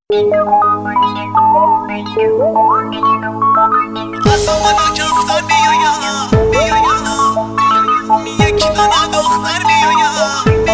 از بالا کفتر میایم یک دانه دختر میایم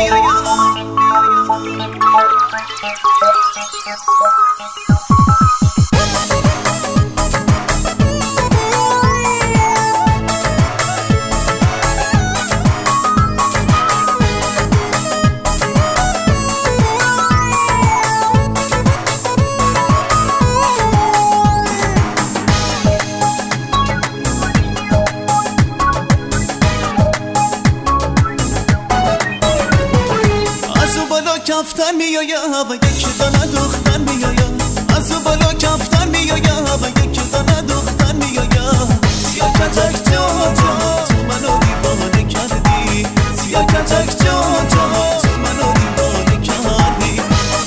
کفتر میایم و یک دانه دختر میایم از بالا کفتر میایم و یک دانه دختر میایم سیاه کتک جا جا تو منو دیوانه کردی سیاه کتک جا جا تو منو دیوانه کردی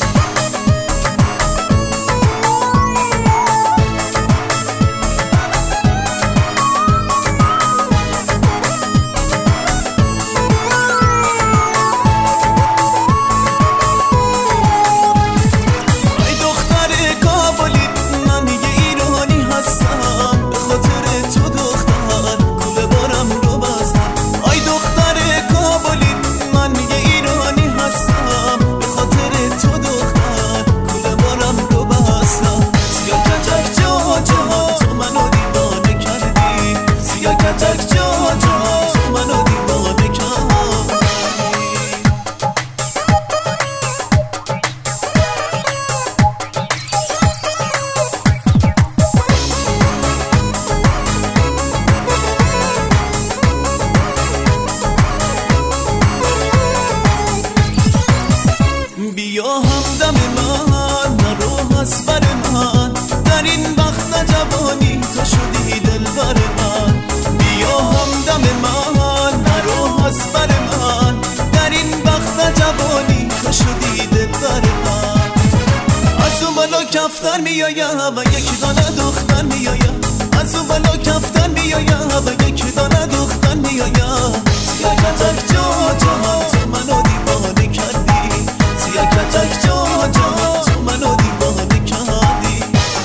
بیا همدم من نرو از بر من در این وقت جوانی تو شدی دلبر من بیا همدم من نرو از بر من در این وقت جوانی تو شدی دلبر من از اون بالا کفتر میایم و یک دانه دختر میایم از اون بالا کفتر میایم و یک دانه دختر میایم سیاه کتک جا جا تو منو دیوانه کردی سیاه کتک جا جا تو منو دیوانه کردی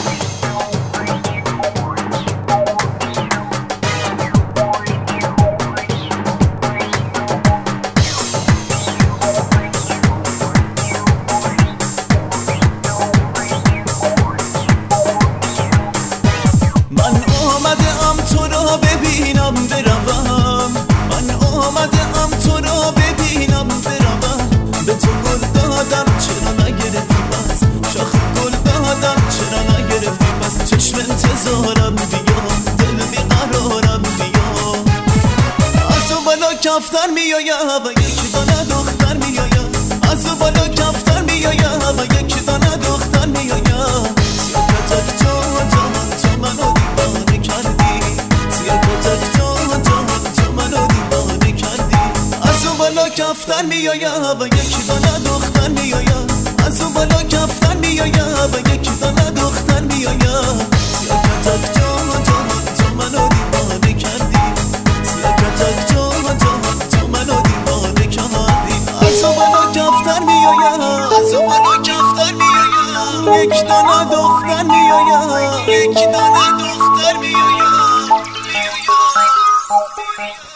من آمدم تو را ببینم بروم من آمدم تو را ببینم بروم به تو گل دادم چرا نگرفتی بس شاخ گل دادم چرا نگرفتی بس چشم انتظارم بیا دل بیقرارم بیا از اون بالا کفتر میایم و یک دانه دختر میایم از اون بالا کفتر میایم و یک دانه دختر میایم سیاه کتک جا جا تو منو دیوانه کردی سیاه کتک جا جا تو منو دیوانه کردی از اون بالا کفتر میایم و یک دانه دختر میایم از اون بالا کفتر میایم و یک دانه دختر میایم سیاه کتک جا جا تو منو دیوانه کردی سیاه کتک جا جا تو منو دیوانه کردی از اون بالا کفتر میایم از اون بالا کفتر میایم یک دانه دختر میایم یک دانه دختر میایم